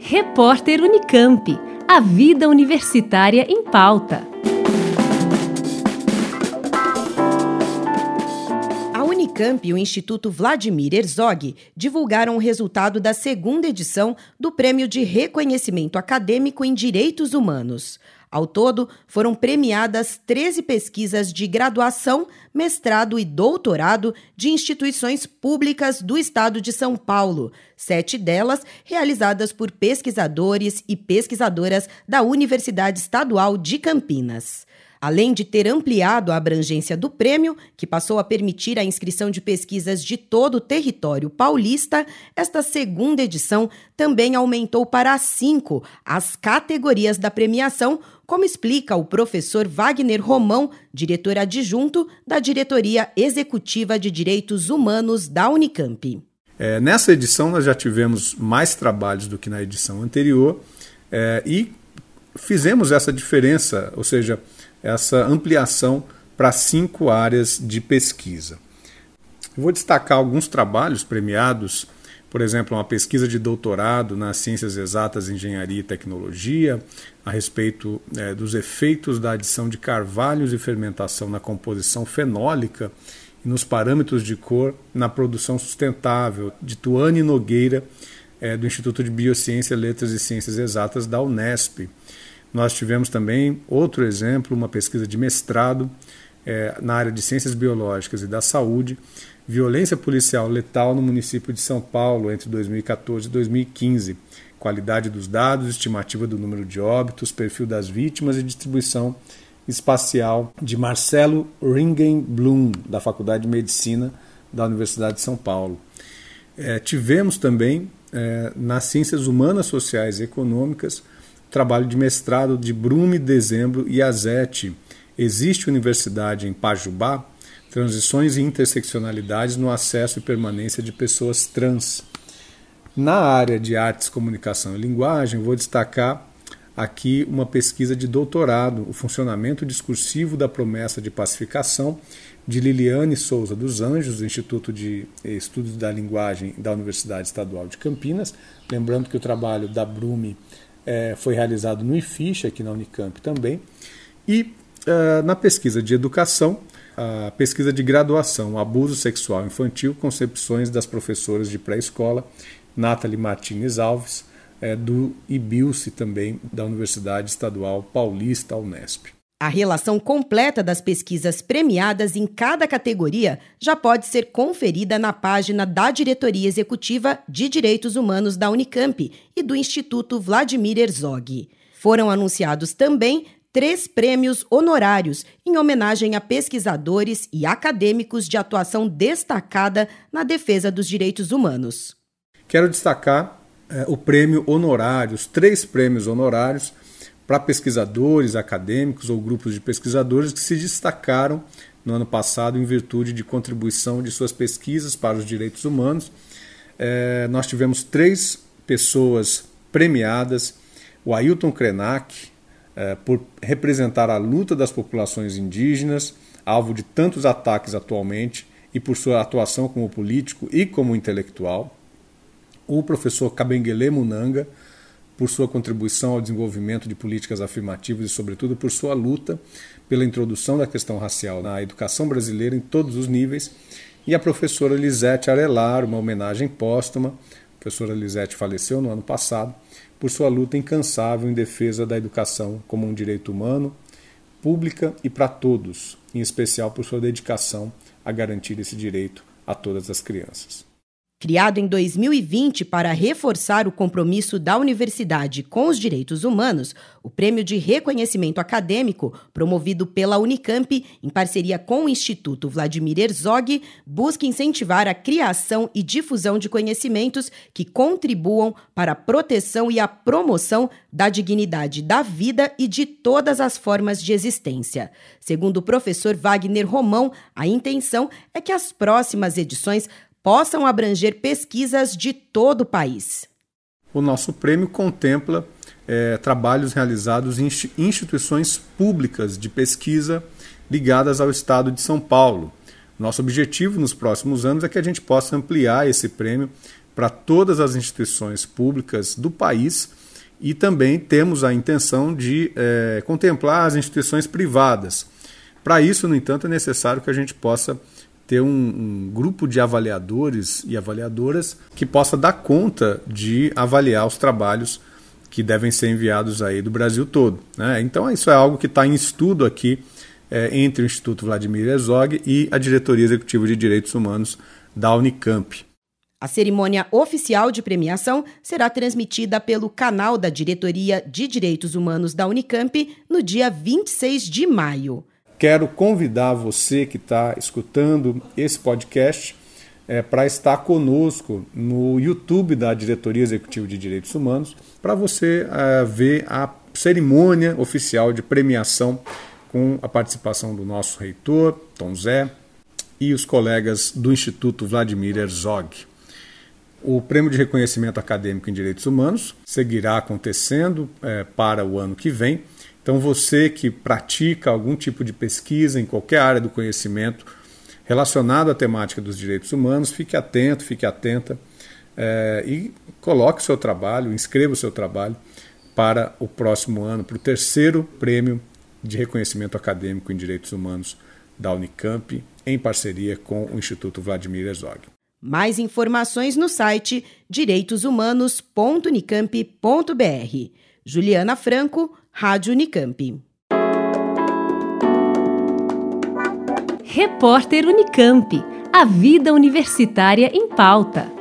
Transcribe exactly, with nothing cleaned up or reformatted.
Repórter Unicamp. A vida universitária em pauta. A Unicamp e o Instituto Vladimir Herzog divulgaram o resultado da segunda edição do Prêmio de Reconhecimento Acadêmico em Direitos Humanos. Ao todo, foram premiadas treze pesquisas de graduação, mestrado e doutorado de instituições públicas do estado de São Paulo, sete delas realizadas por pesquisadores e pesquisadoras da Universidade Estadual de Campinas. Além de ter ampliado a abrangência do prêmio, que passou a permitir a inscrição de pesquisas de todo o território paulista, esta segunda edição também aumentou para cinco as categorias da premiação, como explica o professor Wagner Romão, diretor adjunto da Diretoria Executiva de Direitos Humanos da Unicamp. É, nessa edição nós já tivemos mais trabalhos do que na edição anterior é, e fizemos essa diferença, ou seja, essa ampliação para cinco áreas de pesquisa. Eu vou destacar alguns trabalhos premiados, por exemplo, uma pesquisa de doutorado nas ciências exatas, engenharia e tecnologia, a respeito é, dos efeitos da adição de carvalhos e fermentação na composição fenólica e nos parâmetros de cor na produção sustentável, de Tuane Nogueira, é, do Instituto de Biociência, Letras e Ciências Exatas da Unesp. Nós tivemos também outro exemplo, uma pesquisa de mestrado é, na área de Ciências Biológicas e da Saúde, violência policial letal no município de São Paulo entre dois mil e quatorze e dois mil e quinze, qualidade dos dados, estimativa do número de óbitos, perfil das vítimas e distribuição espacial, de Marcelo Ringenblum, da Faculdade de Medicina da Universidade de São Paulo. É, tivemos também, é, nas Ciências Humanas, Sociais e Econômicas, trabalho de mestrado de Brume Dezembro e Azete. Existe universidade em Pajubá? Transições e interseccionalidades no acesso e permanência de pessoas trans. Na área de artes, comunicação e linguagem, vou destacar aqui uma pesquisa de doutorado, o funcionamento discursivo da promessa de pacificação, de Liliane Souza dos Anjos, do Instituto de Estudos da Linguagem da Universidade Estadual de Campinas. Lembrando que o trabalho da Brume É, foi realizado no IFISH, aqui na Unicamp também, e uh, na pesquisa de educação, a pesquisa de graduação, abuso sexual infantil, concepções das professoras de pré-escola, Nathalie Martins Alves, é, do IBILSE também, da Universidade Estadual Paulista, Unesp. A relação completa das pesquisas premiadas em cada categoria já pode ser conferida na página da Diretoria Executiva de Direitos Humanos da Unicamp e do Instituto Vladimir Herzog. Foram anunciados também três prêmios honorários em homenagem a pesquisadores e acadêmicos de atuação destacada na defesa dos direitos humanos. Quero destacar é, o prêmio honorário, os três prêmios honorários para pesquisadores, acadêmicos ou grupos de pesquisadores que se destacaram no ano passado em virtude de contribuição de suas pesquisas para os direitos humanos. É, nós tivemos três pessoas premiadas: o Ailton Krenak, é, por representar a luta das populações indígenas, alvo de tantos ataques atualmente, e por sua atuação como político e como intelectual; o professor Kabengele Munanga, por sua contribuição ao desenvolvimento de políticas afirmativas e, sobretudo, por sua luta pela introdução da questão racial na educação brasileira em todos os níveis; e a professora Lisete Arelar, uma homenagem póstuma. A professora Lisete faleceu no ano passado, por sua luta incansável em defesa da educação como um direito humano, pública e para todos, em especial por sua dedicação a garantir esse direito a todas as crianças. Criado em dois mil e vinte para reforçar o compromisso da universidade com os direitos humanos, o Prêmio de Reconhecimento Acadêmico, promovido pela Unicamp em parceria com o Instituto Vladimir Herzog, busca incentivar a criação e difusão de conhecimentos que contribuam para a proteção e a promoção da dignidade da vida e de todas as formas de existência. Segundo o professor Wagner Romão, a intenção é que as próximas edições possam abranger pesquisas de todo o país. O nosso prêmio contempla é, trabalhos realizados em instituições públicas de pesquisa ligadas ao Estado de São Paulo. Nosso objetivo nos próximos anos é que a gente possa ampliar esse prêmio para todas as instituições públicas do país e também temos a intenção de é, contemplar as instituições privadas. Para isso, no entanto, é necessário que a gente possa ter um, um grupo de avaliadores e avaliadoras que possa dar conta de avaliar os trabalhos que devem ser enviados aí do Brasil todo, né? Então isso é algo que está em estudo aqui é, entre o Instituto Vladimir Herzog e a Diretoria Executiva de Direitos Humanos da Unicamp. A cerimônia oficial de premiação será transmitida pelo canal da Diretoria de Direitos Humanos da Unicamp no dia vinte e seis de maio. Quero convidar você que está escutando esse podcast é, para estar conosco no YouTube da Diretoria Executiva de Direitos Humanos para você é, ver a cerimônia oficial de premiação com a participação do nosso reitor, Tom Zé, e os colegas do Instituto Vladimir Herzog. O Prêmio de Reconhecimento Acadêmico em Direitos Humanos seguirá acontecendo é, para o ano que vem. Então você que pratica algum tipo de pesquisa em qualquer área do conhecimento relacionado à temática dos direitos humanos, fique atento, fique atenta é, e coloque o seu trabalho, inscreva o seu trabalho para o próximo ano, para o terceiro Prêmio de Reconhecimento Acadêmico em Direitos Humanos da Unicamp, em parceria com o Instituto Vladimir Herzog. Mais informações no site direitos humanos ponto unicamp ponto b r. Juliana Franco, Rádio Unicamp. Repórter Unicamp. A vida universitária em pauta.